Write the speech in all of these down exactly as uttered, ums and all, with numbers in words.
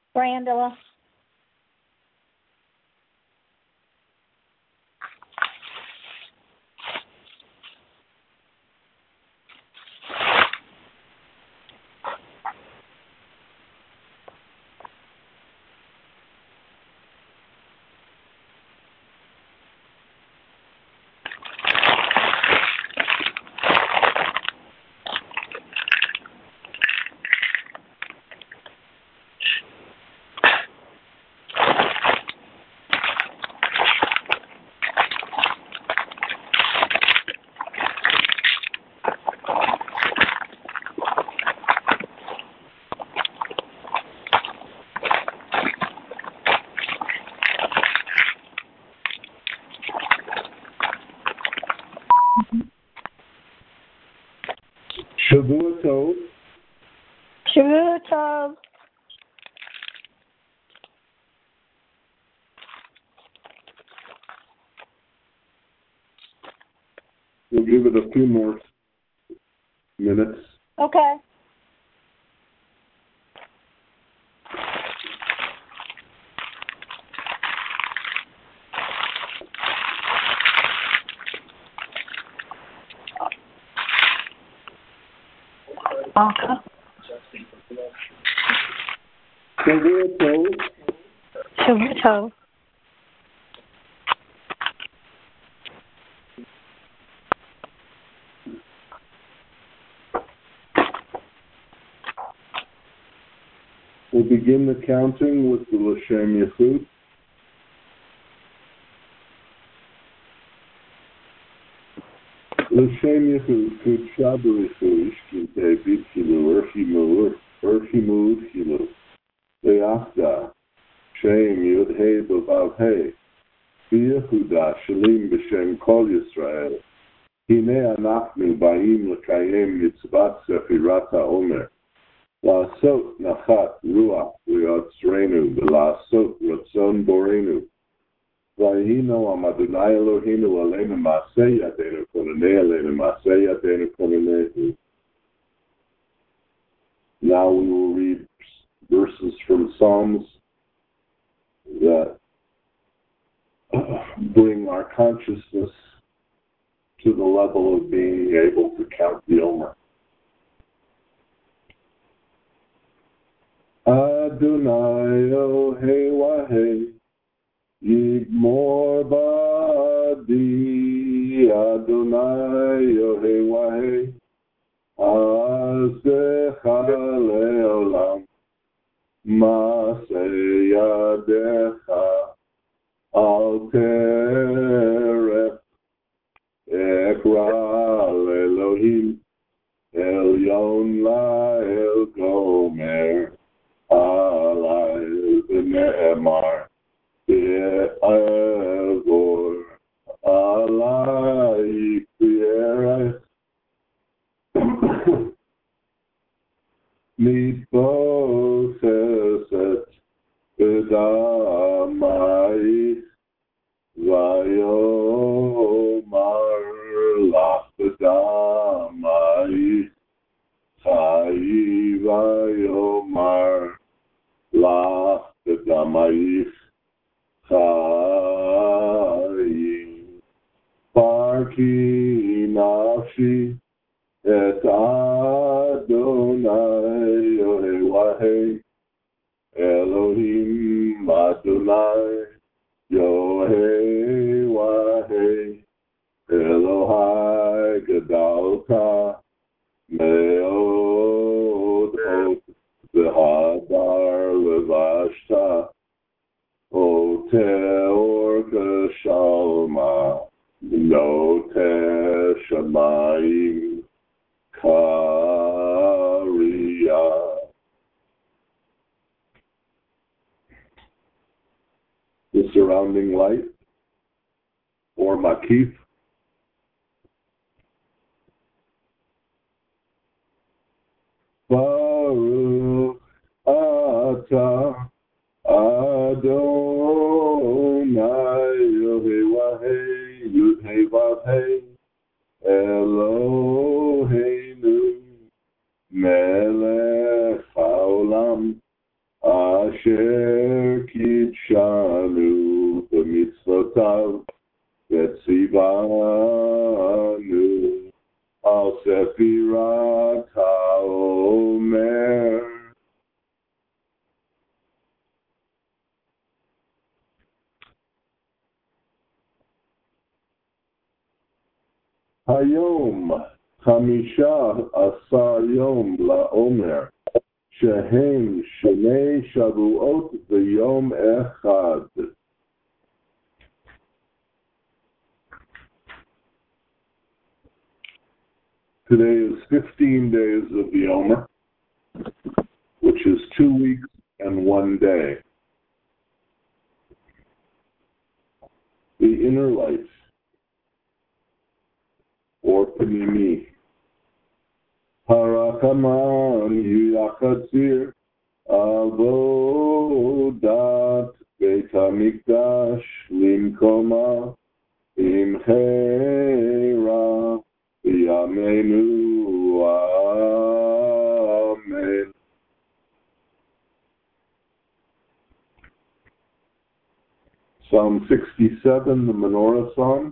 Brandela. Shavua Tov. Shavua Tov. We'll give it a few more minutes. Okay. Okay. Shavua Tov. Shavua Tov. We'll begin the counting with the L'Shem Yichud. L'Shem Yichud, Kut Shabu Yichud, Ishkinte, Bitkilu, Urchimu, Urchimu, Urchilu, Leachda, Shem, Yud, Hey, Babav, Hey, B'Yehuda, Shalim, B'Shem, Kol Yisrael, Hine Anachnu, Ba'im, L'Kayem, Yitzbat, Sefirat HaOmer, La'asot, Nachat, Ruach, V'Yotzreinu, V'La'asot, Ratzon, Borenu, Vayino am Adonai Eloheinu aleinu ma'aseh yadeinu konanei aleinu ma'aseh yadeinu konanehu. Now we will read verses from Psalms that bring our consciousness to the level of being able to count the Omer. Adonai Ohei Wahei Yigmor Badi Adonai Yohei Wahei Azecha Leolam Maseh Yadecha Al Terech Ekra Elohim Elyon Lael Gomer Alai B'ne'emar Be'avor Alai B'erech Mitboseset B'damai Vayomar Lach B'damai Chai Vayomar Lach B'damai Chai Parki Nafshi Et Adonai Yohei Wahei Elohim Adonai Yohei Wahei Elohai Gadalka Meod Ot V'Hadar Levashta O Teor Geshalma No Te Shamayim Kariya. The surrounding light, or Makif. Baruch Atah Adonai Yohei Wahei Yudhei Vavhei Eloheinu Melech Haolam Asher Kidshanu B'mitzvotav Vetzivanu Al Sefirat HaOmer. Hayom Chamisha Asar Yom LaOmer Shehem Shnei Shavuot V'Yom Echad. Today is fifteen days of the Omer, which is two weeks and one day. The inner light, or Panimi. Harakaman Yachatzir Avodat Beit HaMikdash Limkoma Imhera Yamenu Amen. Psalm sixty-seven, the Menorah Psalm.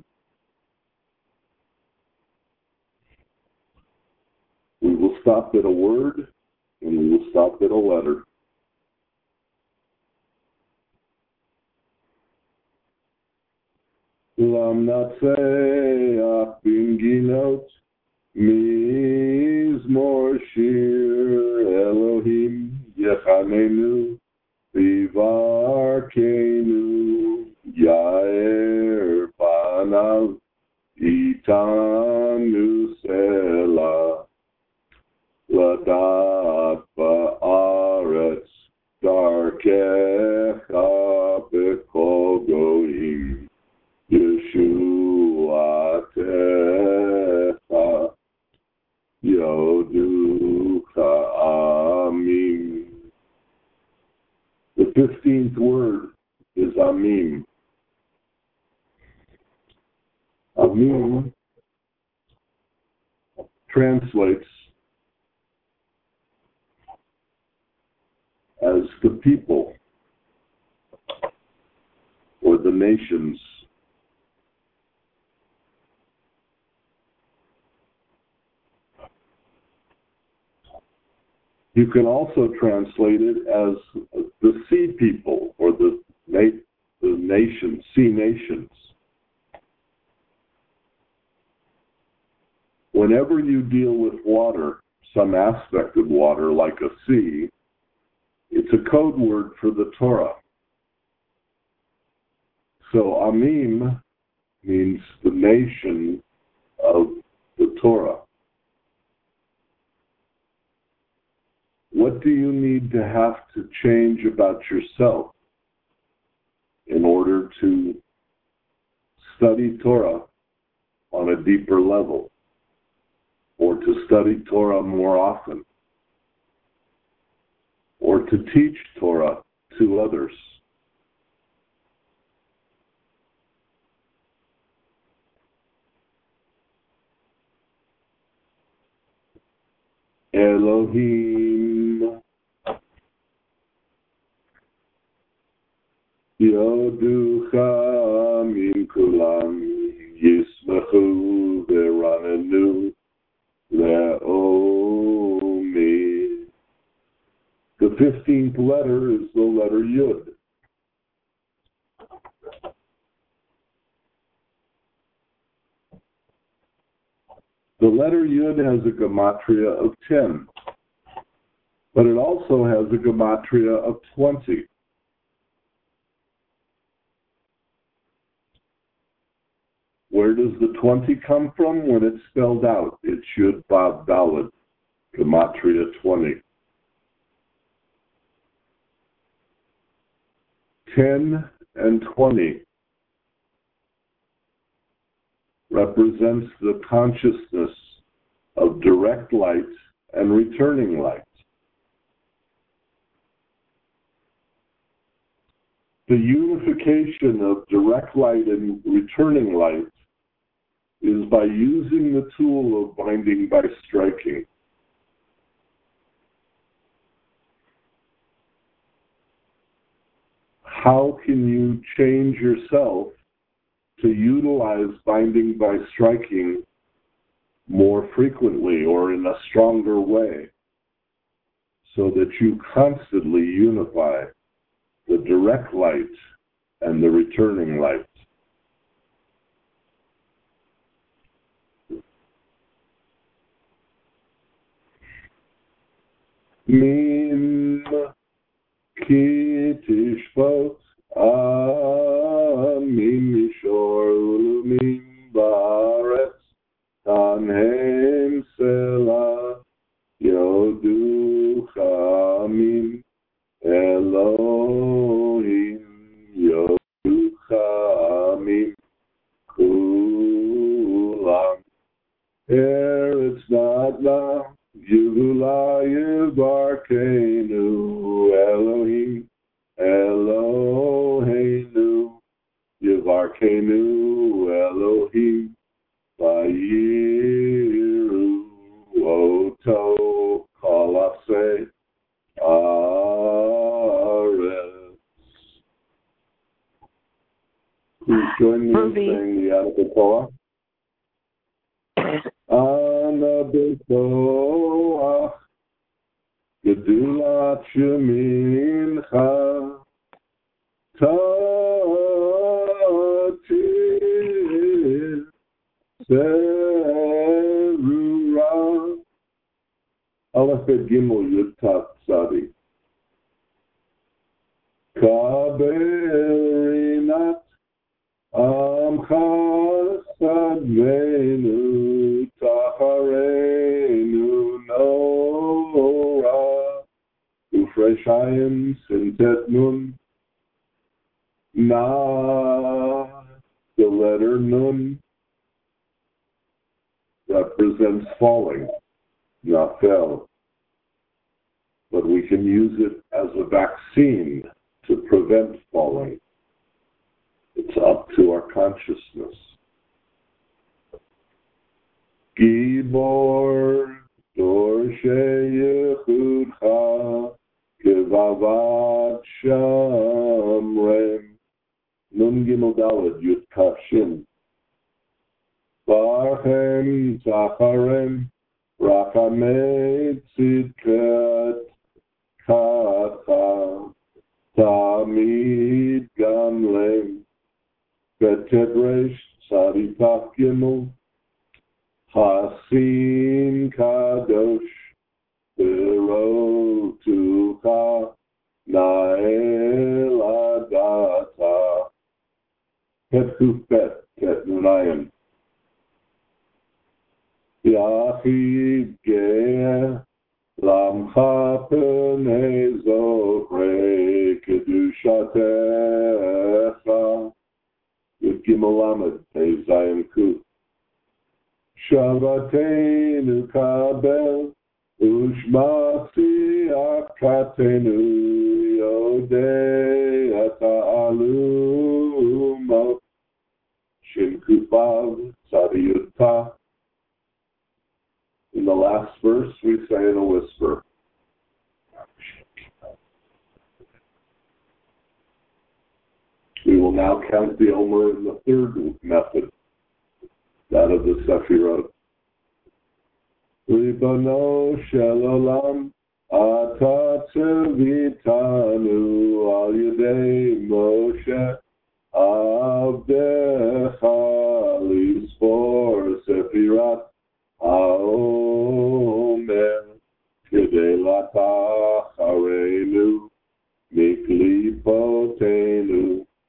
We will stop at a word, and we will stop at a letter. Lam Natseach Binginot Mizmor Shir Elohim Yechanenu Vivarkenu Yair Panav Itanu Selah Ladat Ba'aretz Darkecha B'kol Goyim Yeshuatecha Yoducha Amim. The fifteenth word is Amim. Amim translates as the people or the nations. You can also translate it as the sea people or the, na- the nations, sea nations. Whenever you deal with water, some aspect of water like a sea, it's a code word for the Torah. So Amim means the nation of the Torah. What do you need to have to change about yourself in order to study Torah on a deeper level, or to study Torah more often, or to teach Torah to others? Elohim Yoducha min kulam yismachu v'ranenu le'omi. The fifteenth letter is the letter Yud. The letter Yud has a gematria of ten, but it also has a gematria of twenty. Where does the twenty come from? When it's spelled out, it's Yud Vav Daled, gematria twenty. ten and twenty represents the consciousness of direct light and returning light. The unification of direct light and returning light is by using the tool of binding by striking. how can you change yourself to utilize binding by striking more frequently or in a stronger way so that you constantly unify the direct light and the returning light? Mim ki tishpot amim mishor ulumim ba'aretz tanhem sela yodu chamim Elohim yodu chamim kulam Eretz Nadla Yula Yivarkeinu Elohim Eloheinu Yivarkeinu Elohim Vayiru Oto Kolase Aretz. Please join me in saying the Adonai Torah. Ana b'koach gedulat shemincha tatir serura Aleph Bet Gimel Yud Tat Tzadi kaberinat amcha sadvenu Tachareinu Nora Ufreshayim Sintet Nun Na, the letter Nun represents falling, Nafel, but we can use it as a vaccine to prevent falling. It's up to our consciousness. Gibor Dorshe Yechudcha Kevavat Shamrem Nun Gimel Daled Yud Kafshin Barchem Zacharem Rachamei Tzidkat Katcha Tamid Gamlem Betedresh Tzaditach Gimel Hasim Kadosh Berotucha Nael Adata Ketkuf Bet Ket Nunayim Yachid Ge'eh Lamcha Pnei Zochre Kedushatecha Yud Gimel Lamed Pei Zayin Kuf Shabbatenu kabel ushmasi akatenu yodei ata'alumot shin kufav tzadiyuta. In the last verse, we say in a whisper. We will now count the Omer in the third method, that of the Sefirot. Ribono shel olam, ata tzivitanu al yedei Moshe avdecha lisfor sefirat haomer kedei latachareinu miklipotenu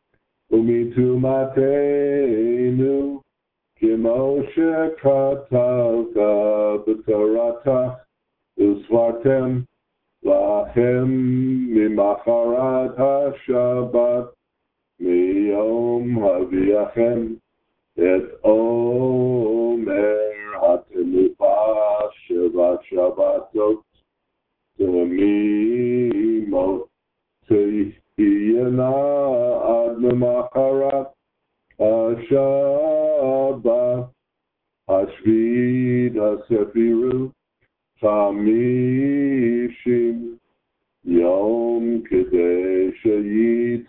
umitumatenu Kimoshe katalka b'toratach usvartem lachem mimacharat haShabbat miyom haviachem et omer hatenupa shevat Shabbatot temimot tihiyena ad mimacharat haShabbat Hashvid HaSefiru Chamishim Yom Kedei Sheyit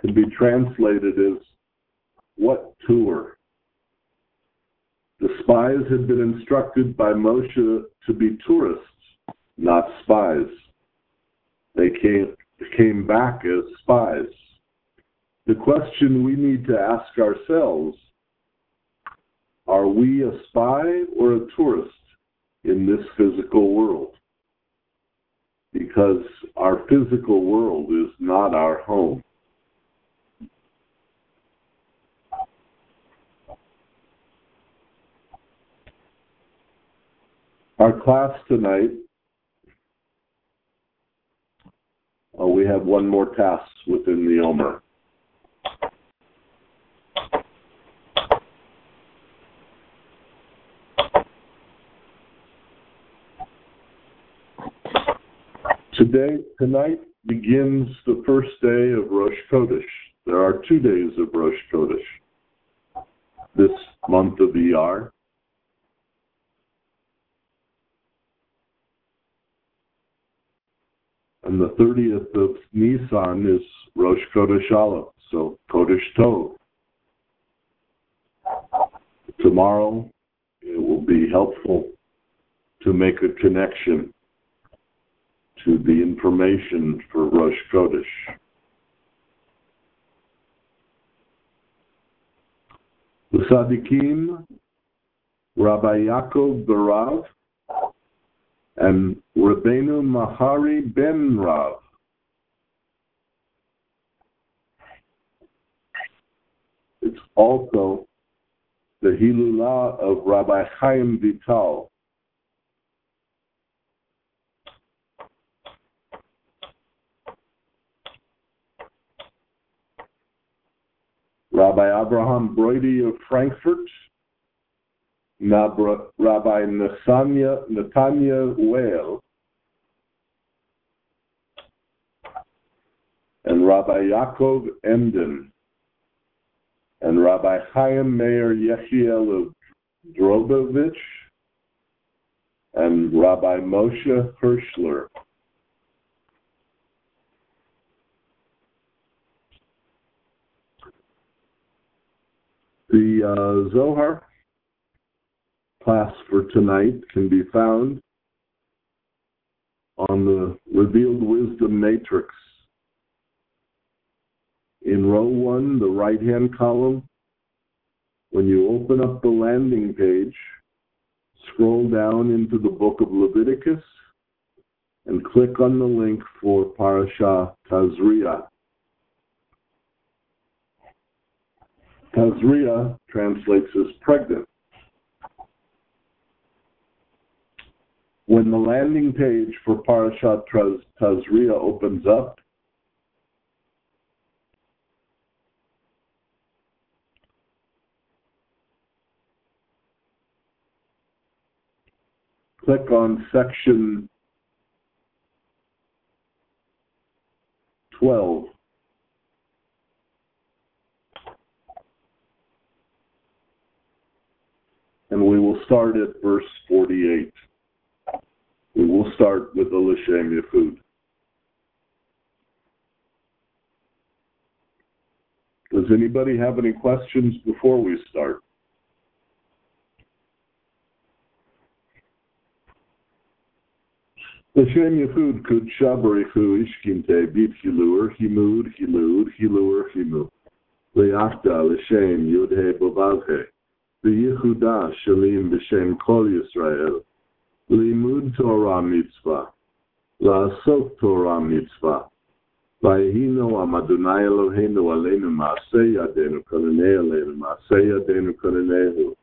can be translated as, what tour? The spies had been instructed by Moshe to be tourists, not spies. They came, came back as spies. The question we need to ask ourselves, are we a spy or a tourist in this physical world? Because our physical world is not our home. Our class tonight, oh, we have one more task within the Omer. Today, tonight begins the first day of Rosh Chodesh. There are two days of Rosh Chodesh this month of Iyar. And the thirtieth of Nisan is Rosh Chodesh Aleph, so Chodesh Tov. Tomorrow, it will be helpful to make a connection to the information for Rosh Chodesh. The Tzaddikim, Rabbi Yaakov Barav, and Rabbeinu Mahari ben Rav. It's also the Hilulah of Rabbi Chaim Vital. Rabbi Abraham Brody of Frankfurt, Rabbi Netanya, Netanya Weil, and Rabbi Yaakov Emden, and Rabbi Chaim Meir Yechiel of Drobovich, and Rabbi Moshe Hirschler. The uh, Zohar class for tonight can be found on the Revealed Wisdom Matrix. In row one, the right-hand column, when you open up the landing page, scroll down into the book of Leviticus and click on the link for Parashah Tazria. Tazria translates as pregnant. When the landing page for Parashat Tazria opens up, click on section twelve. And we will start at verse forty-eight. We will start with the L'Shem Yehud. Does anybody have any questions before we start? L'Shem Yehud kud shabarichu ishkinte bit hilur himud hilud hilur himu le'achta l'shem yudhe bovavhe v'yichuda shalim b'shem kol Yisrael limud Torah mitzvah la'asok Torah mitzvah v'yehino amadonai Eloheinu aleinu ma'aseh yadenu konenei aleinu ma'aseh yadenu konenehu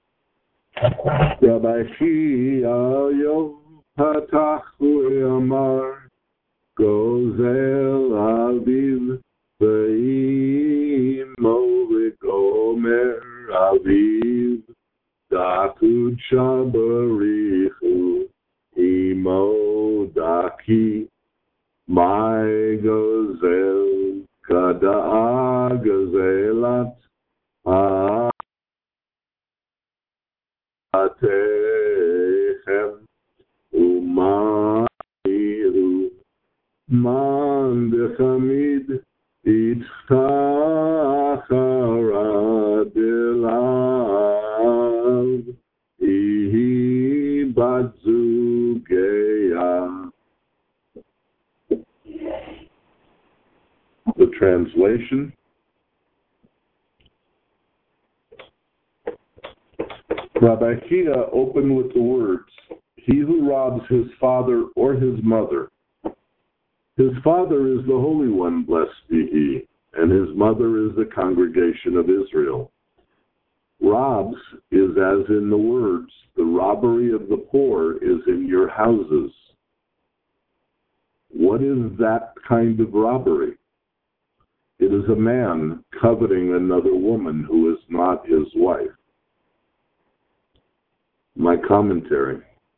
Rabbi Chiyayo Patachu Amar Gozel Aviv Ve'imo V'gomer Aviv Dakud Shabarichu Imo Daki My Gozel Kada'a Gozelat Atechem Umairu Man dechamid Itzchara delav ihi bat zugeya. The translation: Rabbi Akiva opened with the words, "He who robs his father or his mother, his father is the Holy One, blessed be he, and his mother is the congregation of Israel. Robs is as in the words, the robbery of the poor is in your houses." What is that kind of robbery? It is a man coveting another woman who is not his wife. My commentary.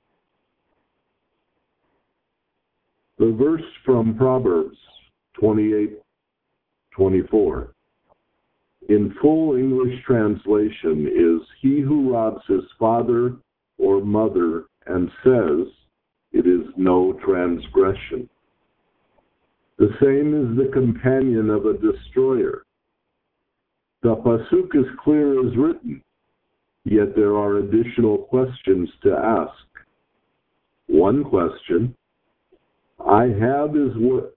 The verse from Proverbs twenty-eight twenty-four. In full English translation is, "He who robs his father or mother and says, 'It is no transgression.'" The same is the companion of a destroyer. The pasuk is clear as written, yet there are additional questions to ask. One question I have is what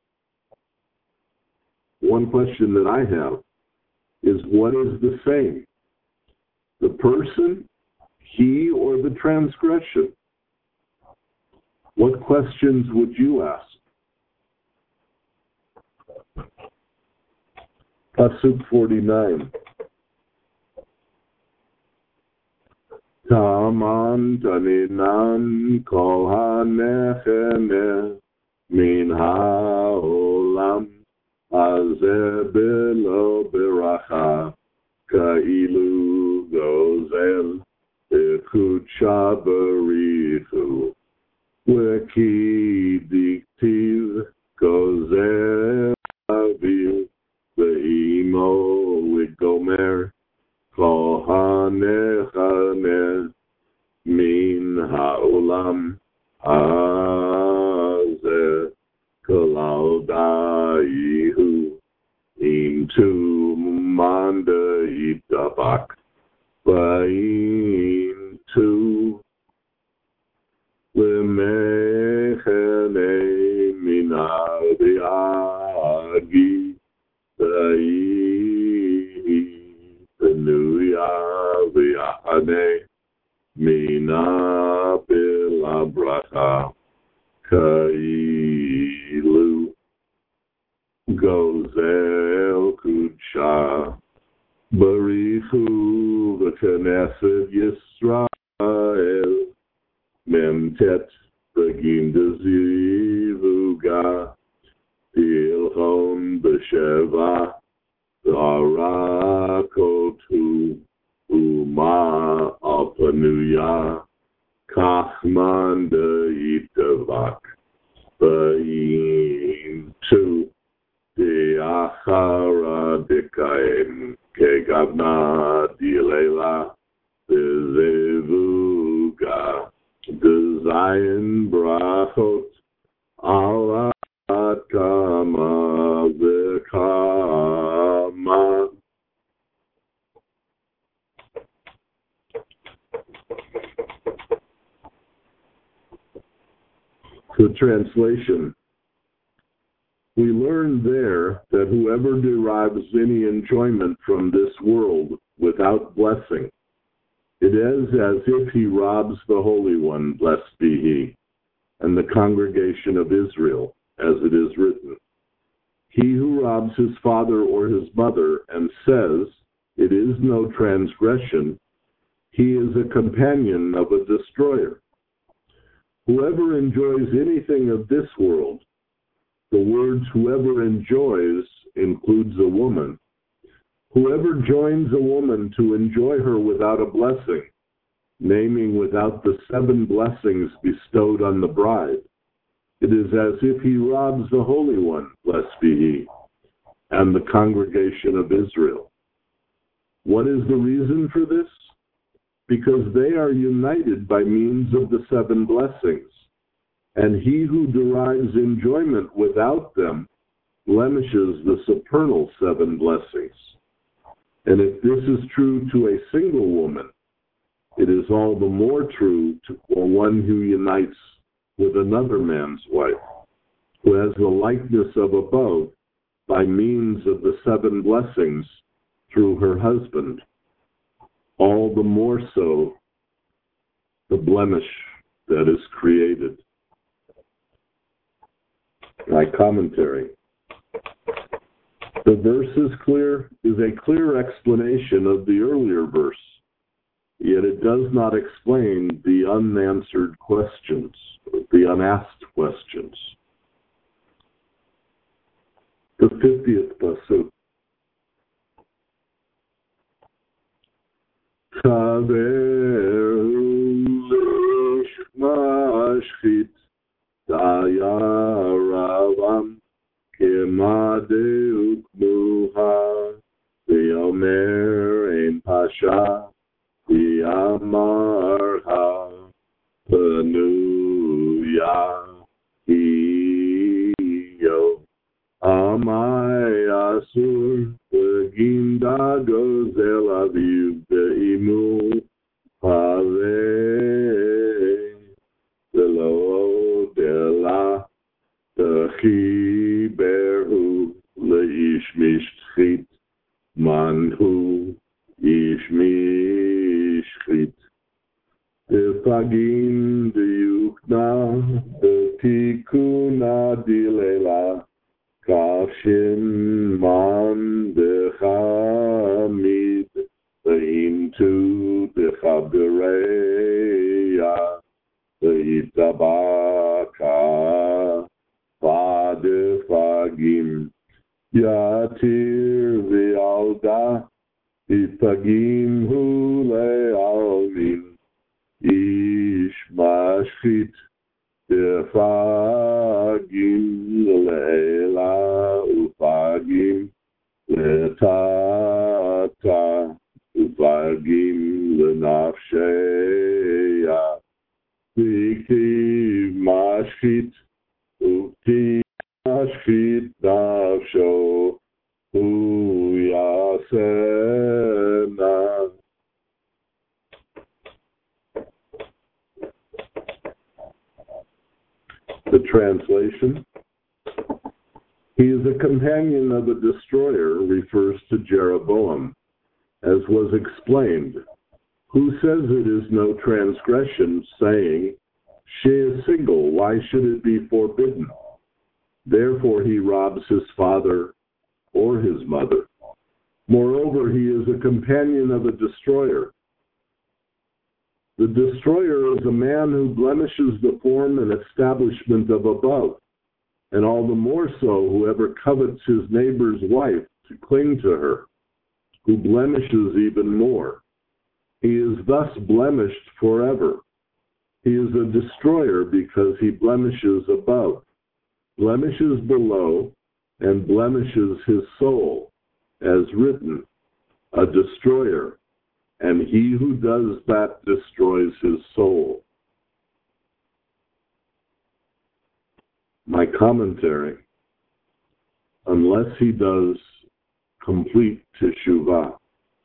one question that I have is what is the same? The person, he, or the transgression? What questions would you ask? Pasuk forty-nine. Taman taninan kol hanechene min haolam hazeh belo beracha kailu gozel ekucha berichu weki diktiv gozel aviv ve'imo wigomer Kohanechane min ha'olam hazeh kalaudaihu into manda itabak into lemechane min ha'diagi Penuya v'yachane mina b'labracha kailu gozel kudsha barichu v'knesset Yisrael memtet begin dezivuga ilchon b'sheva Zarakotu Uma Apanuya Kachmanda Itavak Ba'intu Deachara Dikaim Kegavna Dilela Bezevuga Dezayin Brachot Allah Kama Vekama. The translation. We learn there that whoever derives any enjoyment from this world without blessing, it is as if he robs the Holy One, blessed be he, and the congregation of Israel, as it is written. He who robs his father or his mother and says, "It is no transgression," he is a companion of a destroyer. Whoever enjoys anything of this world, the words whoever enjoys includes a woman. Whoever joins a woman to enjoy her without a blessing, naming without the seven blessings bestowed on the bride, it is as if he robs the Holy One, blessed be he, and the congregation of Israel. What is the reason for this? Because they are united by means of the seven blessings, and he who derives enjoyment without them blemishes the supernal seven blessings. And if this is true to a single woman, it is all the more true to one who unites with another man's wife, who has the likeness of above by means of the seven blessings through her husband. All the more so the blemish that is created. My commentary. The verse is clear, is a clear explanation of the earlier verse, yet it does not explain the unanswered questions, the unasked questions. The fiftieth pasuk. Mashchit Dayaravam Kemadeu Kmuha V'yomer Ein Pasha V'yamarha Panuya Iyo Amai Asur V'ginda Gozel Aviv V'imu Pave V'lo Dela T'chiberu Le'ish Mishchit Manhu Ish Mishchit T'fagim D'yukna T'tikuna Dilela Kashim Man Dechamid Into Dechabereya Itabaka Fadefagim Yatir Vialda Itagim Hule Almin Ish Mashchit Defagim Leila Ufagim Letata Ufagim Lenafsheya Viktiv Mashchit Uktiv Mashchit Nafsho Uyasena. The translation. He is a companion of the destroyer refers to Jeroboam, as was explained, who says it is no transgression, saying, she is single, why should it be forbidden? Therefore he robs his father or his mother. Moreover, he is a companion of the destroyer. The destroyer is a man who blemishes the form and establishment of above, and all the more so whoever covets his neighbor's wife to cling to her, who blemishes even more. He is thus blemished forever. He is a destroyer because he blemishes above, blemishes below, and blemishes his soul, as written, a destroyer, and he who does that destroys his soul. My commentary, unless he does complete teshuvah.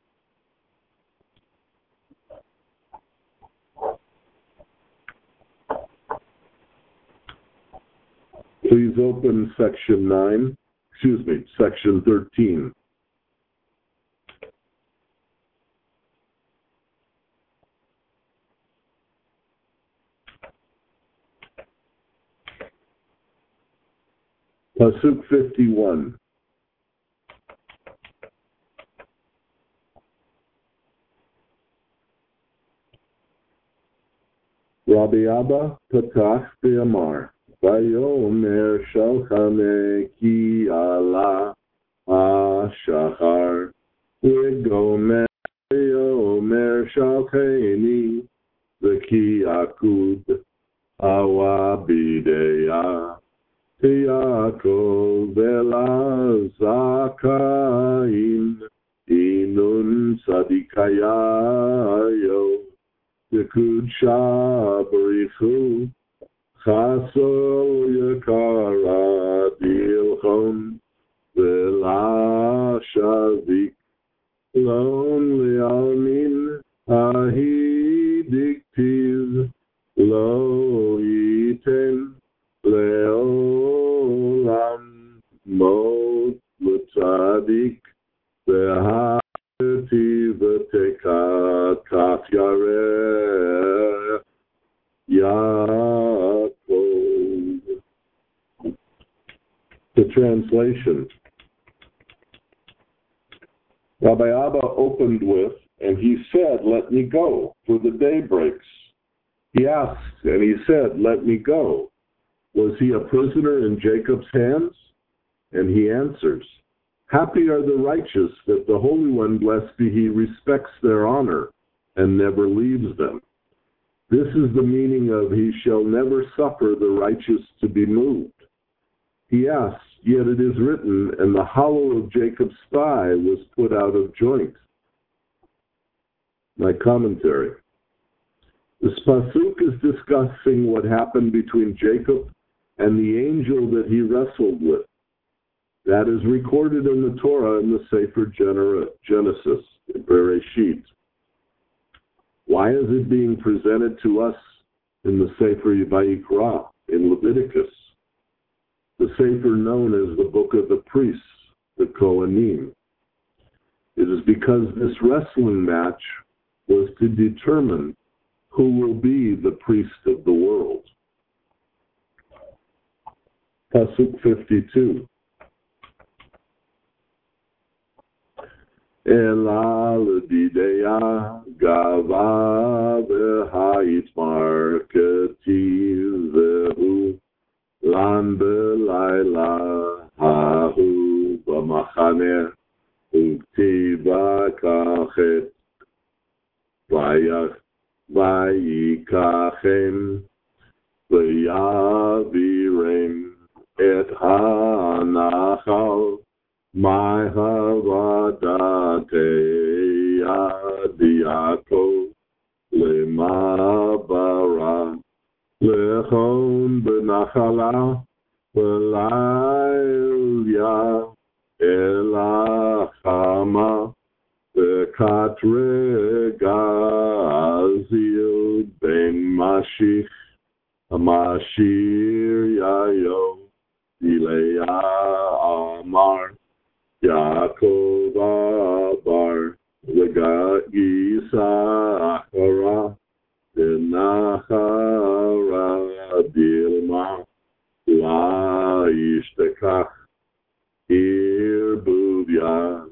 Please open section nine, excuse me, section thirteen. Pasuk fifty-one. Rabbi Abba Patach Be'amar, Vayomer Shalchane Ki Allah HaShachar, V'gomer Vayomer Shalcheni, V'ki Akud Awa B'deya, Yaakov Elazakain, Inun Sadikayayo, Yekud Shabarichu, Chasol Yakara Dilchon, tzadik v'ha'tiv'teka kaf yareh Yaakov. The translation. Rabbi Abba opened with, and he said, "Let me go, for the day breaks." He asked, and he said, "Let me go." Was he a prisoner in Jacob's hands? And he answers, "Happy are the righteous, that the Holy One, blessed be He, respects their honor and never leaves them." This is the meaning of, "He shall never suffer the righteous to be moved." He asks, "Yet it is written, and the hollow of Jacob's thigh was put out of joint." My commentary. This pasuk is discussing what happened between Jacob and the angel that he wrestled with. That is recorded in the Torah in the Sefer Genesis, Bereshit. Why is it being presented to us in the Sefer Vayikra, in Leviticus? The Sefer known as the Book of the Priests, the Kohanim. It is because this wrestling match was to determine who will be the priest of the world. Pasuk fifty-two. Ela l'dideya gava v'ha'itmar ketiv zehu lan b'layla hahu b'machaneh u'ktiva kachet vayach vayikachem v'yavirem et ha'nachal my havadate adiako lema bara lechon benachala v'laylia elachama v'katre gazil ben mashich amashir yayo Ilea amar Yaakov Abar Lega Yisachara Denachara Dilma La Ishtekach Irbuvya.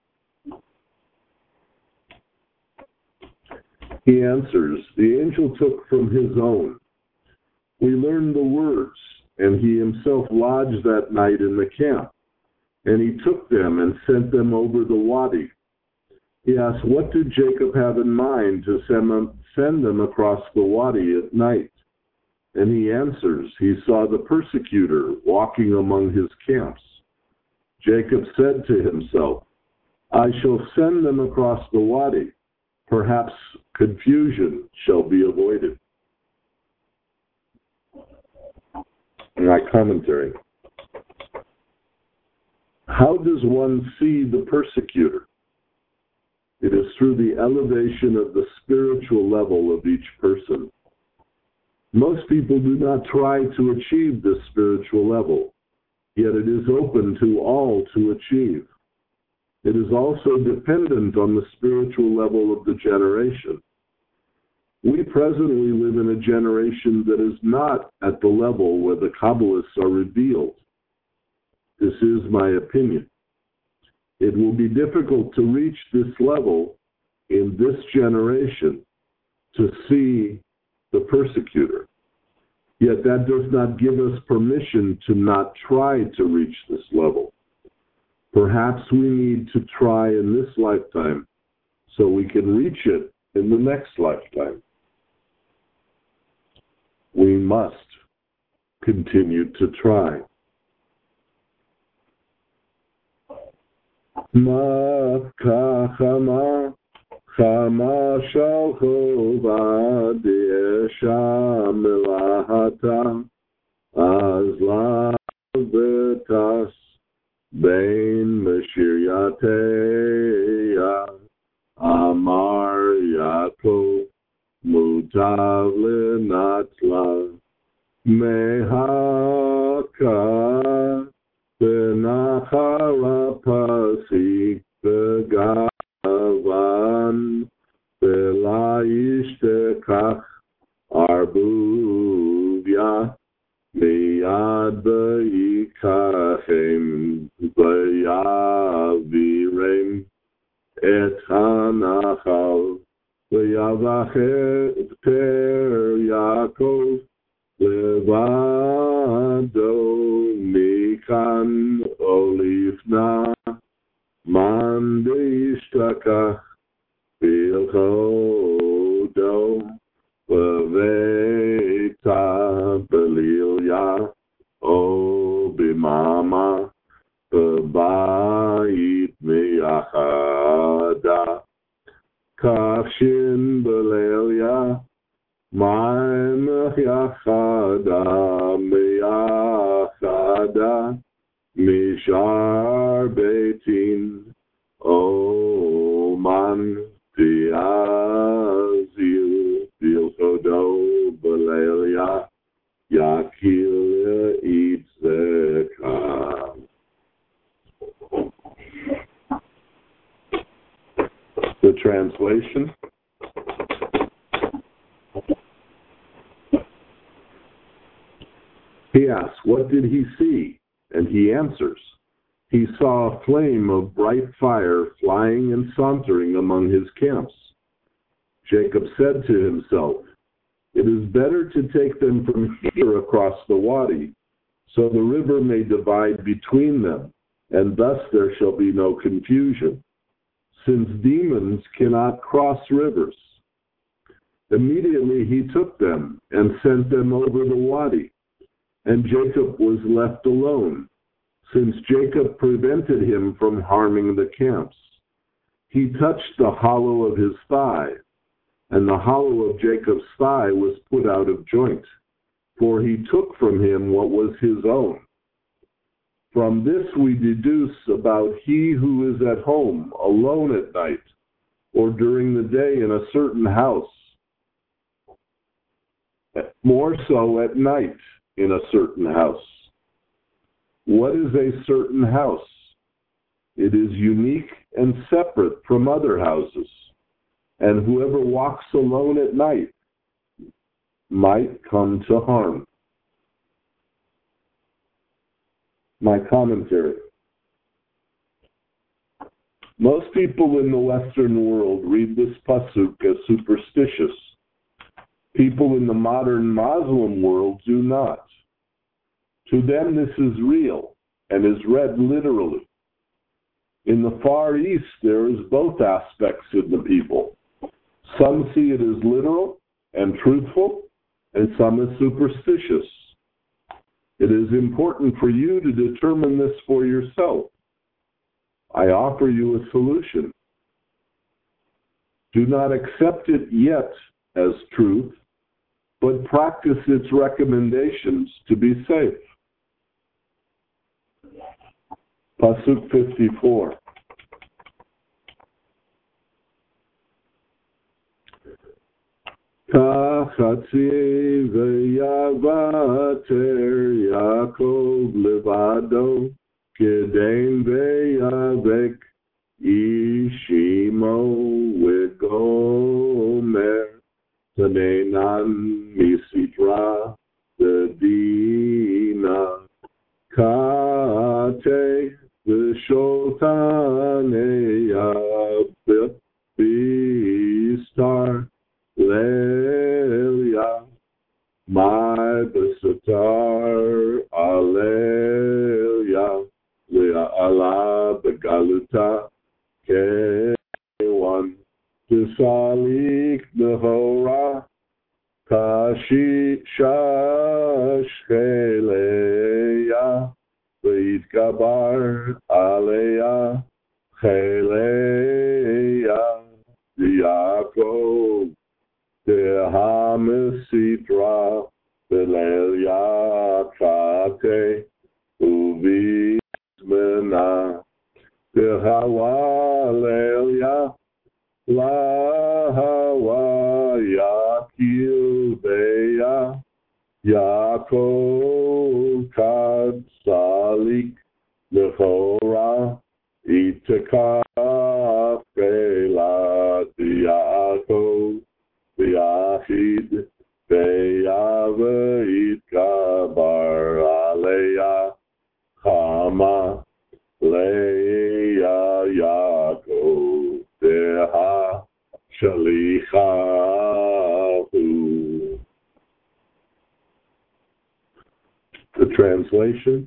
He answers, the angel took from his own. We learned the words, and he himself lodged that night in the camp. And he took them and sent them over the wadi. He asked, what did Jacob have in mind to send them, send them across the wadi at night? And he answers, he saw the persecutor walking among his camps. Jacob said to himself, I shall send them across the wadi. Perhaps confusion shall be avoided. In my commentary. How does one see the persecutor? It is through the elevation of the spiritual level of each person. Most people do not try to achieve this spiritual level, yet it is open to all to achieve. It is also dependent on the spiritual level of the generation. We presently live in a generation that is not at the level where the Kabbalists are revealed. This is my opinion. It will be difficult to reach this level in this generation to see the persecutor. Yet that does not give us permission to not try to reach this level. Perhaps we need to try in this lifetime so we can reach it in the next lifetime. We must continue to try. Maka chama chama shalcho v'adesha melahata azla v'tas bein meshiryateya amar Yaakov mutav lenatla mehaka benach Acharapasik begavan velayishtekach arbuvia miyad beikachem veyavirem et hanachal veyavachet per Yaakov levado mikan olifna mandishtakach bilchodo veveta belilya o bimama bebayit miyachada kafshin belilya ma'im yachada miyachada mishar beitin oman diazil bilchodo belilya yakil itzeka. The translation. He asks, what did he see? And he answers, he saw a flame of bright fire flying and sauntering among his camps. Jacob said to himself, it is better to take them from here across the wadi, so the river may divide between them, and thus there shall be no confusion, since demons cannot cross rivers. Immediately he took them and sent them over the wadi, and Jacob was left alone, since Jacob prevented him from harming the camps. He touched the hollow of his thigh, and the hollow of Jacob's thigh was put out of joint, for he took from him what was his own. From this we deduce about he who is at home alone at night, or during the day in a certain house, more so at night in a certain house. What is a certain house? It is unique and separate from other houses, and whoever walks alone at night might come to harm. My commentary. Most people in the Western world read this pasuk as superstitious. People in the modern Muslim world do not. To them, this is real and is read literally. In the Far East, there is both aspects in the people. Some see it as literal and truthful, and some as superstitious. It is important for you to determine this for yourself. I offer you a solution. Do not accept it yet as truth, but practice its recommendations to be safe. Pasuk fifty-four. Kachatzi v'yavater Yaakov levado kedain v'yavek ishimo v'gomer tanenan misitra v'dina kate v'sholtaneya v'istar Lelia, my besatar, Alelia, Lea Allah begaluta, Kewan, Tisalik Nehora, Kashi Shashkeleya, Veit Gabar, Aleya, Cheleya, Yaakov. Dehamesitra Belelia Kate Uvismena Dehawalelia Lahawaya Kilbeya Yaakov Kad Salik Nechora Itaka Fela Diako Diachid Deyava Itkabar Aleya Chama Leya Yaakov Deha Shalichahu. The translation.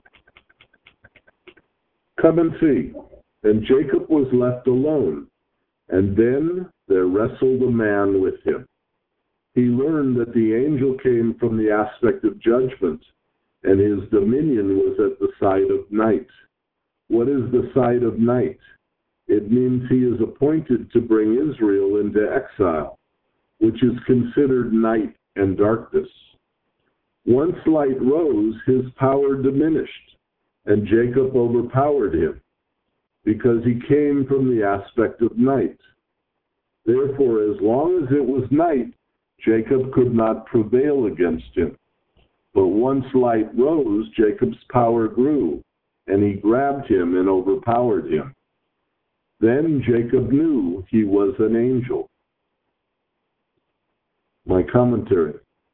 Come and see. And Jacob was left alone, and then there wrestled a man with him. He learned that the angel came from the aspect of judgment, and his dominion was at the side of night. What is the side of night? It means he is appointed to bring Israel into exile, which is considered night and darkness. Once light rose, his power diminished, and Jacob overpowered him, because he came from the aspect of night. Therefore, as long as it was night, Jacob could not prevail against him. But once light rose, Jacob's power grew, and he grabbed him and overpowered him. Then Jacob knew he was an angel. My commentary.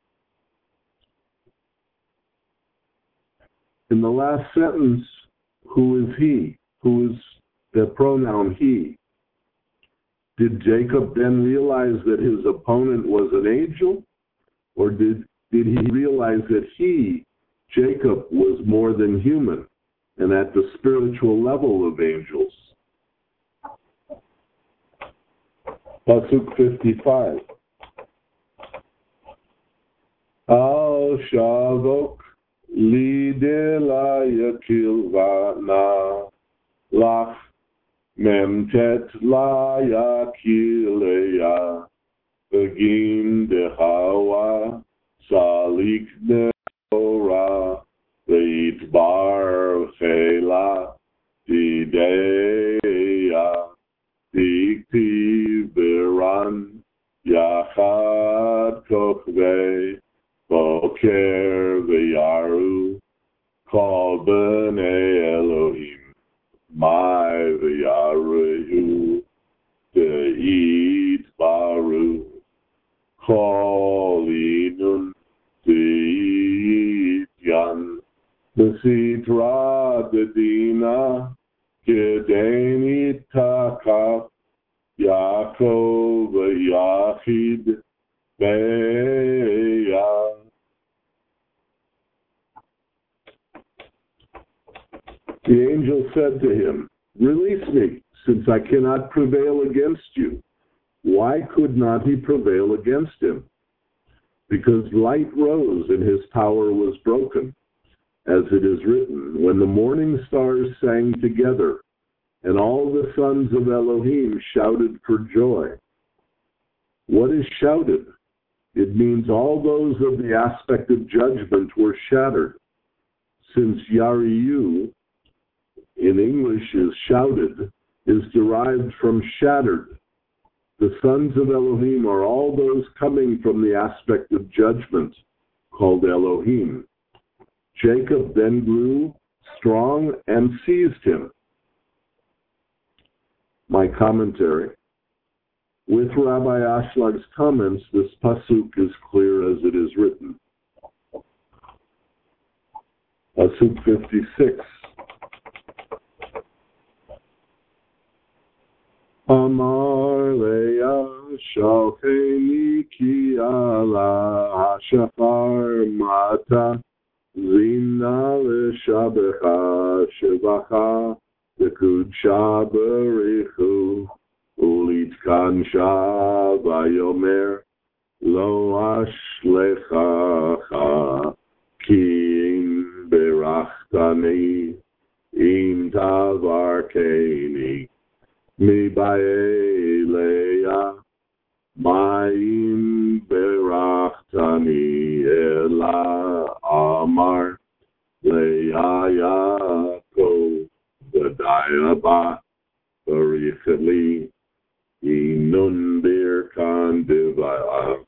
In the last sentence, who is he? Who is the pronoun he? Did Jacob then realize that his opponent was an angel? Or did, did he realize that he, Jacob, was more than human and at the spiritual level of angels? Pasuk fifty-five. Al Shavok Lidela Yakilvana Lach Memtet La Yakileya Begin Dehawa Salik Neora Beit Bar Chela Dideya Dikti Biran Yachad Kochve Boker V'yaru Kol B'nei Elohim Mai V'yaru De'it Baru Kol Inun De'it Yan B'sitra Dedina Kedeni Takaf Yaakov V'yachid Be'ya. The angel said to him, release me, since I cannot prevail against you. Why could not he prevail against him? Because light rose and his power was broken. As it is written, when the morning stars sang together, and all the sons of Elohim shouted for joy. What is shouted? It means all those of the aspect of judgment were shattered. Since Yariyu, in English is shouted, is derived from shattered. The sons of Elohim are all those coming from the aspect of judgment, called Elohim. Jacob then grew strong and seized him. My commentary. With Rabbi Ashlag's comments, this pasuk is clear as it is written. Pasuk fifty-six. Amar leya shalcheni ki ala hashafar mata zina leshabecha shevacha v'kudsha berichu ulitkansha vayomer lo ashlechacha ki im berachtani im tavarkeni Mi ba'eleya ma'im berachtani ela amar leya Yaakov v'daya ba barichli inun birkan divaya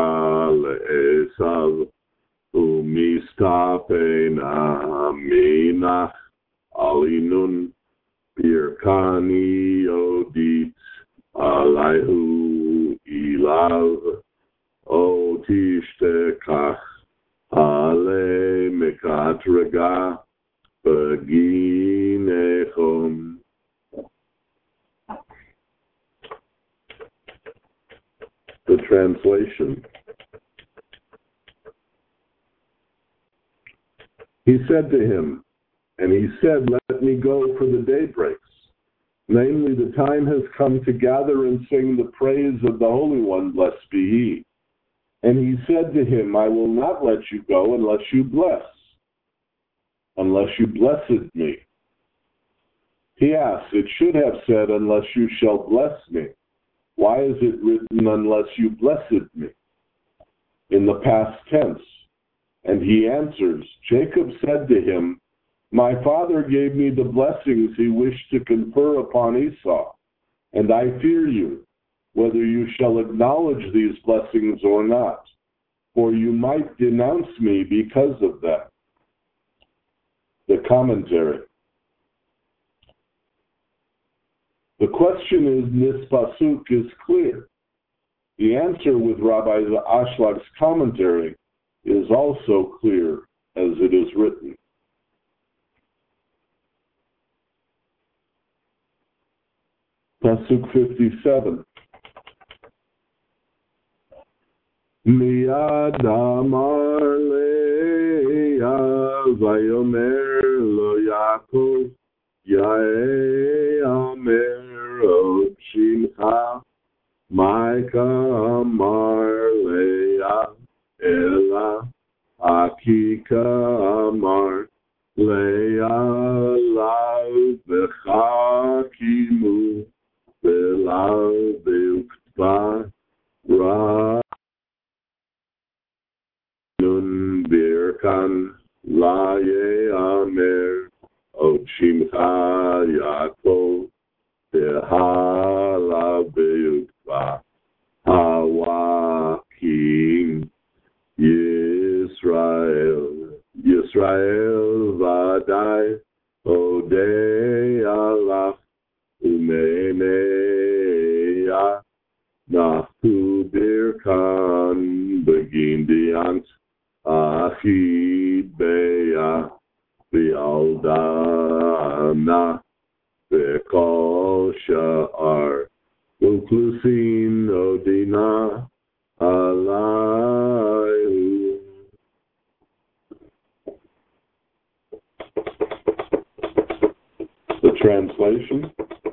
levarka le'esav umistapena min Alinach, Alinun, Birkani Odit, Alaihu Ilav, Otishtekach, Ale Mekatrega, Beginechom. The translation. He said to him, and he said, let me go, for the day breaks. Namely, the time has come to gather and sing the praise of the Holy One, blessed be He. And he said to him, I will not let you go unless you bless, unless you blessed me. He asked, it should have said, unless you shall bless me. Why is it written, unless you blessed me, in the past tense? And he answers, Jacob said to him, my father gave me the blessings he wished to confer upon Esau, and I fear you, whether you shall acknowledge these blessings or not, for you might denounce me because of them. The commentary. The question in this pasuk is clear. The answer with Rabbi Ashlag's commentary is also clear as it is written. Pasuk fifty-seven. Miyad amar le'ah vayomer lo Yaakov Ya'amer od shimcha Micah amar le'ah Ela Akika amar le'ah lav b'chakimu v'lav b'uktva ra nun birkan la ye'amer od shimcha Yaakov v'hala b'uktva hawakim Yisrael, Yisrael vadai, odei alach, umeneya, nahu birkan, begin diant, achid beya, v'aldana, v'kol sha'ar, uklusin odina, Alayhu. The translation.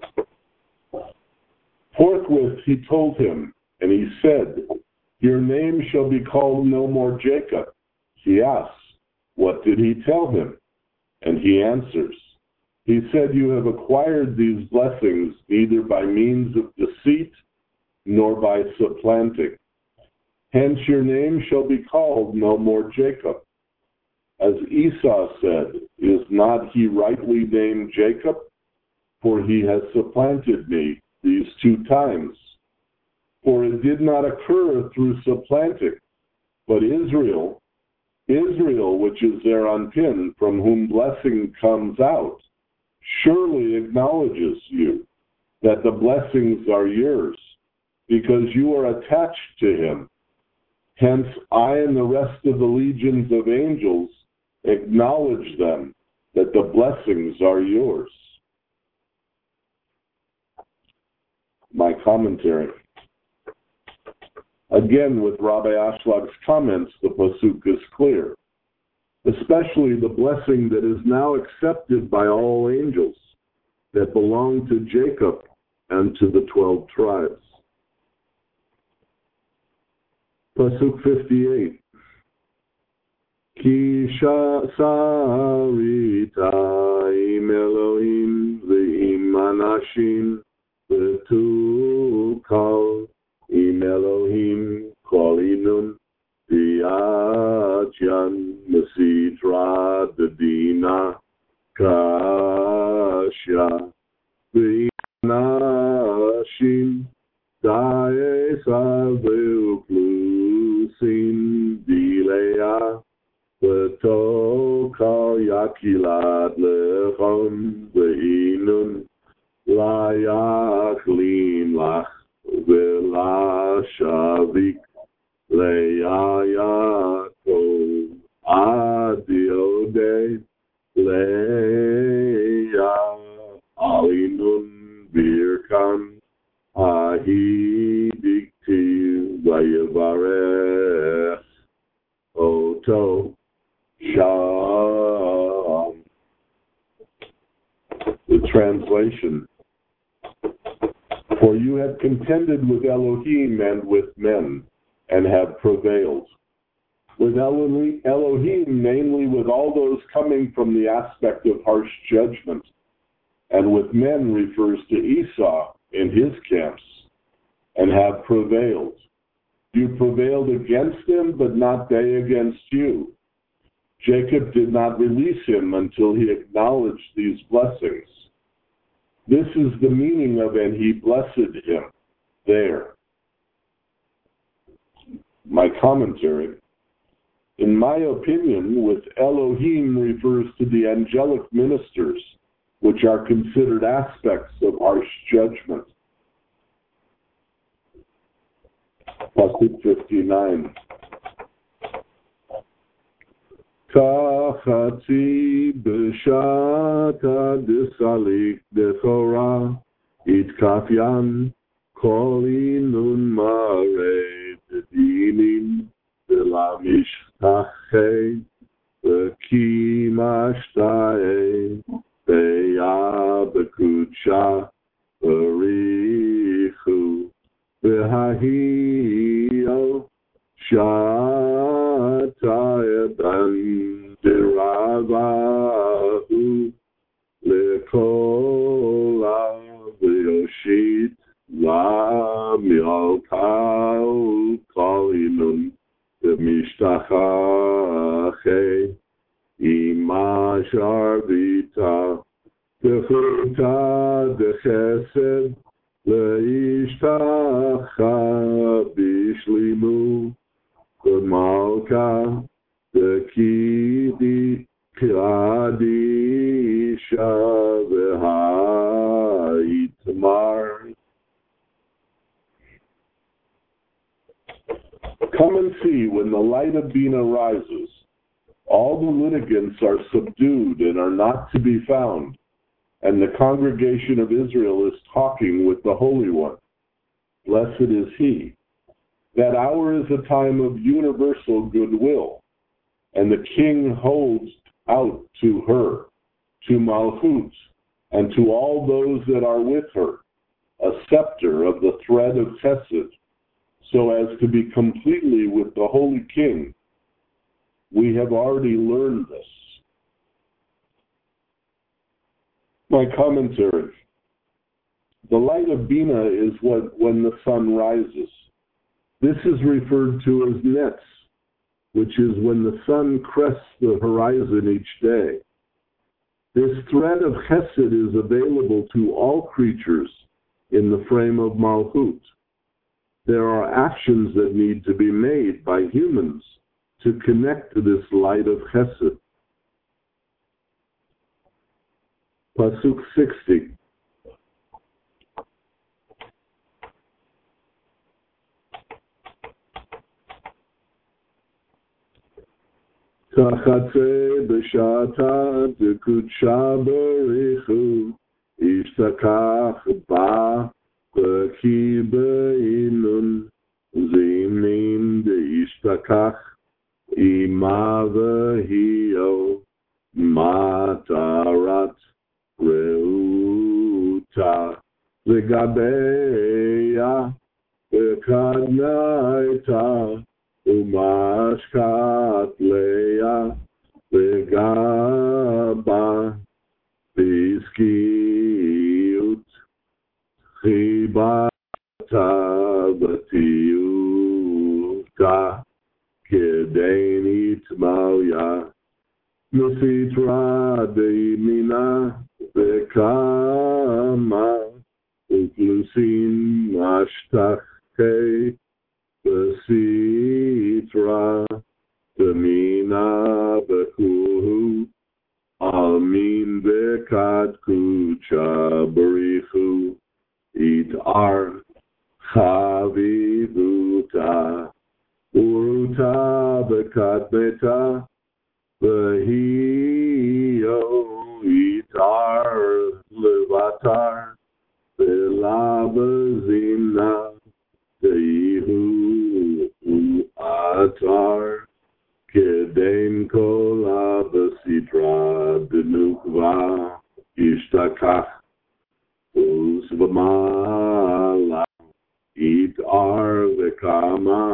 Forthwith he told him, and he said, your name shall be called no more Jacob. He asks, what did he tell him? And he answers, he said, you have acquired these blessings neither by means of deceit nor by supplanting. Hence your name shall be called no more Jacob. As Esau said, is not he rightly named Jacob? For he has supplanted me these two times. For it did not occur through supplanting, but Israel, Israel, which is Zeranpin, from whom blessing comes out, surely acknowledges you, that the blessings are yours, because you are attached to him. Hence, I and the rest of the legions of angels acknowledge them, that the blessings are yours. My commentary. Again, with Rabbi Ashlag's comments, the pasuk is clear, especially the blessing that is now accepted by all angels that belong to Jacob and to the twelve tribes. Pasuk fifty-eight. Ki sarita im Elohim ve'im anashim v'tukal im Elohim kolinun v'yadyan mesitra dedina kasha ve'im anashim da'esa ve'uklu Sin dilea, but Oto kol yakilat lechon ve'inun la yachlim lach ve'la shavik le'ayako adiode le'ya alinun birkan ahidikti vayevarech Oto Sham. The translation. For you have contended with Elohim and with men, and have prevailed. With Elohim, namely with all those coming from the aspect of harsh judgment, and with men refers to Esau in his camps, and have prevailed. You prevailed against him, but not they against you. Jacob did not release him until he acknowledged these blessings. This is the meaning of "and he blessed him" there. My commentary. In my opinion, with Elohim refers to the angelic ministers, which are considered aspects of harsh judgment. Pasuk fifty-nine. Tachati b'shata disalik dechora itkafyan kolinun mare dinim v'lamishtache v'kimashtae beya b'kudsha v'richu v'hahiyo Shatayban diravahu lekola v'yoshit la mi'alkal kolinun v'mishtachache ima sharvita v'chuta d'chesed le'ishtacha bishlimu Malka the Kidi Kadisha V'Ha'itmar. Come and see when the light of Bina rises. All the litigants are subdued and are not to be found, and the congregation of Israel is talking with the Holy One. Blessed is he. That hour is a time of universal goodwill, and the king holds out to her, to Malchut, and to all those that are with her, a scepter of the thread of Chesed, so as to be completely with the Holy King. We have already learned this. My commentary. The light of Bina is what when the sun rises. This is referred to as Netz, which is when the sun crests the horizon each day. This thread of Chesed is available to all creatures in the frame of Malchut. There are actions that need to be made by humans to connect to this light of Chesed. Pasuk sixty. Tachatze b'shata d'kudsha b'richu ishtakach ba b'ki b'inun zimnin d'ishtakach ima v'hiyo matarat reuta l'gabeya v'kadnaita Umashkat leya v'gaba b'izkiyut chibata v'tiyuta kedei nitmalya nusitra de'imina v'kama uklusin ashtachei Sitra Tamina Bekuhu, Amin Bekat Kucha Barichu, Itar Chavivuta, Uruta Bekat Beta, Behio Itar Levatar, Belabazina, Dehu Atar, Kedem Kola Basitra Benukva Ishtakach, Uzvamala, Itar Vekama,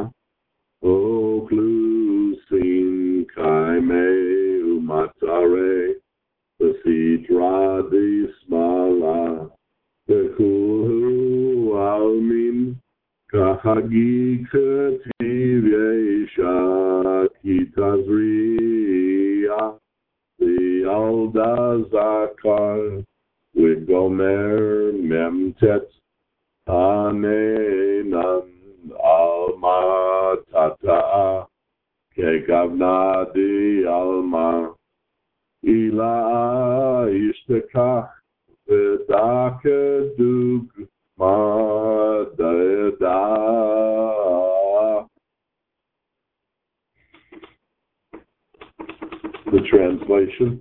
Oklusin Kaime Umatare, Basitra Dismala, Bekuhu Almin, Kahagi Kativesha Kitazria, the Aldazakar, Wigomer Memtet, Anenan Alma Tata, Kekavna di Alma, Ila Ishtakach, Vedaka Dug, Madada. The translation.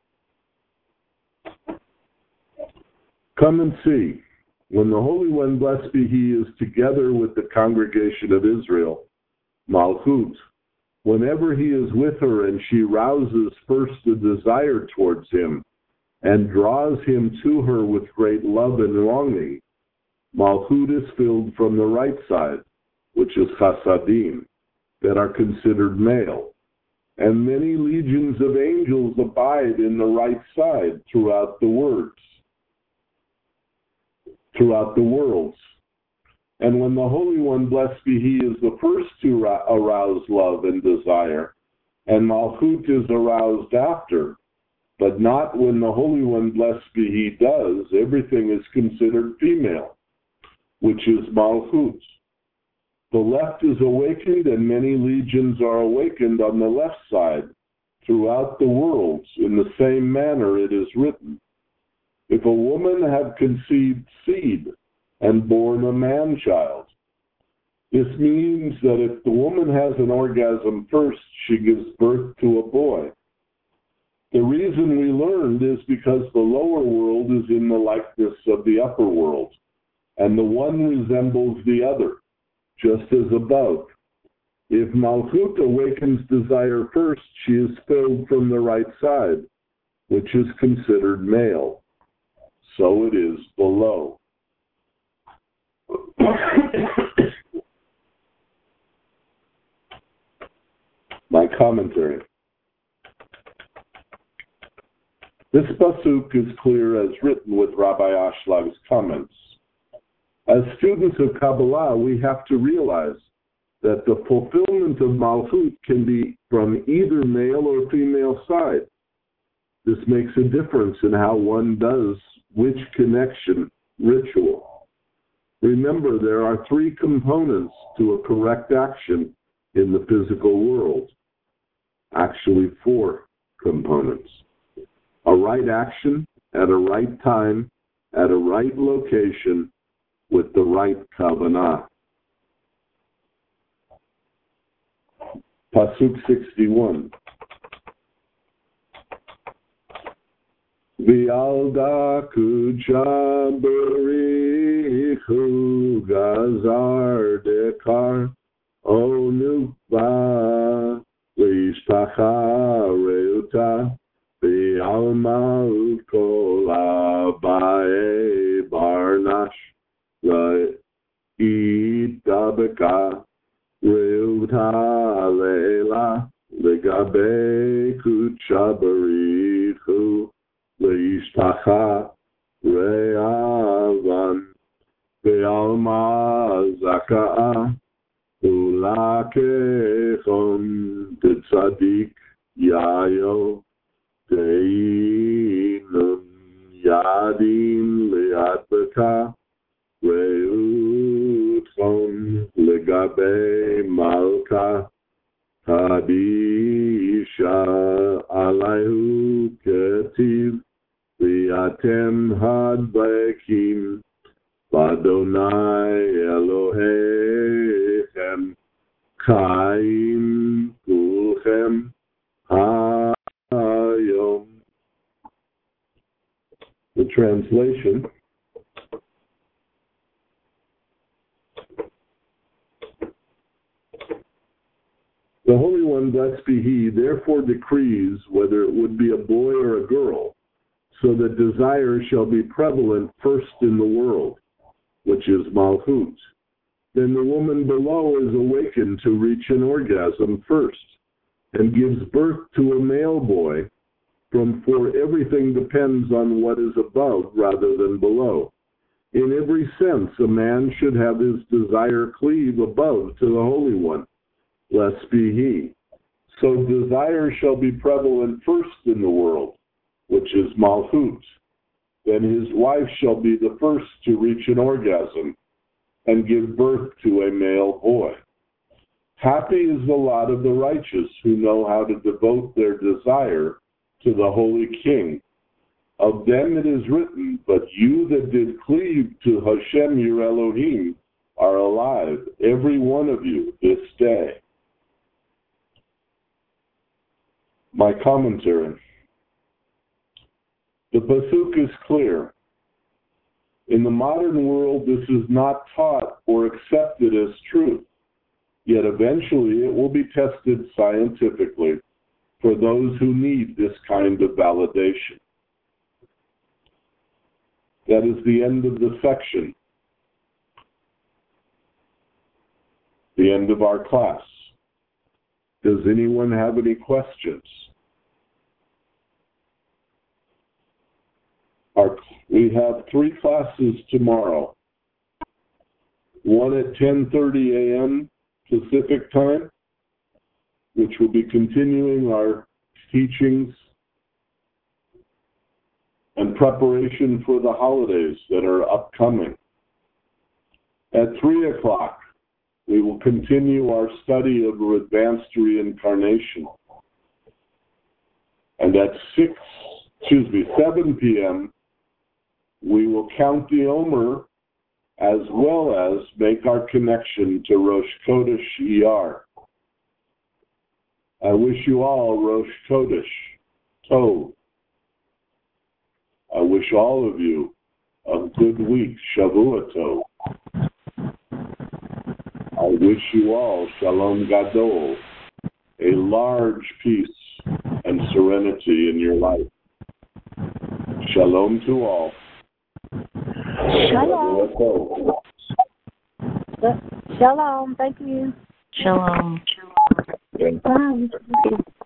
Come and see. When the Holy One, blessed be He, is together with the congregation of Israel, Malchut, whenever He is with her and she rouses first the desire towards Him and draws Him to her with great love and longing, Malchut is filled from the right side, which is Chasadim, that are considered male. And many legions of angels abide in the right side throughout the words, throughout the worlds. And when the Holy One, blessed be He, is the first to arouse love and desire, and Malchut is aroused after, but not when the Holy One, blessed be He, does, everything is considered female, which is Malchut. The left is awakened, and many legions are awakened on the left side throughout the worlds. In the same manner it is written, if a woman have conceived seed and born a man-child. This means that if the woman has an orgasm first, she gives birth to a boy. The reason we learned is because the lower world is in the likeness of the upper world, and the one resembles the other, just as above. If Malchut awakens desire first, she is filled from the right side, which is considered male. So it is below. My commentary. This pasuk is clear as written with Rabbi Ashlag's comments. As students of Kabbalah, we have to realize that the fulfillment of Malchut can be from either male or female side. This makes a difference in how one does which connection ritual. Remember, there are three components to a correct action in the physical world. Actually, four components. A right action at a right time, at a right location, with the right kavanah. Pasuk sixty-one. V'alda kucha berichu gazar dekar onukva l'ishtacha reuta v'alma ukola ba'e barnash Idabeka Reuta Leila Legabe Kuchabarichu Leishtacha Reavan Bealma Zaka'a Ulakechon Tzadik Yayo Deinun Yadim Leatbeka Reutron Legabe Malka Kadisha Alayhu Ketiv V'atem Hadbekim Adonai Elohechem Chaim Kulchem Hayom. The translation. The Holy One, blessed be He, therefore decrees whether it would be a boy or a girl, so that desire shall be prevalent first in the world, which is Malchut. Then the woman below is awakened to reach an orgasm first, and gives birth to a male boy, from for everything depends on what is above rather than below. In every sense, a man should have his desire cleave above to the Holy One. Blessed be He. So desire shall be prevalent first in the world, which is Malchut. Then his wife shall be the first to reach an orgasm and give birth to a male boy. Happy is the lot of the righteous who know how to devote their desire to the Holy King. Of them it is written, but you that did cleave to Hashem your Elohim are alive, every one of you, this day. My commentary. The pasuk is clear. In the modern world, this is not taught or accepted as truth, yet eventually it will be tested scientifically for those who need this kind of validation. That is the end of the section, the end of our class. Does anyone have any questions? Our, we have three classes tomorrow. One at ten thirty a.m. Pacific time, which will be continuing our teachings and preparation for the holidays that are upcoming. At three o'clock, we will continue our study of advanced reincarnation. And at six, excuse me, seven p.m., we will count the Omer as well as make our connection to Rosh Chodesh Iyar. I wish you all Rosh Chodesh Tov. I wish all of you a good week, Shavua Tov. I wish you all Shalom Gadol, a large peace and serenity in your life. Shalom to all. Shalom. Shalom. Thank you. Shalom. Bye.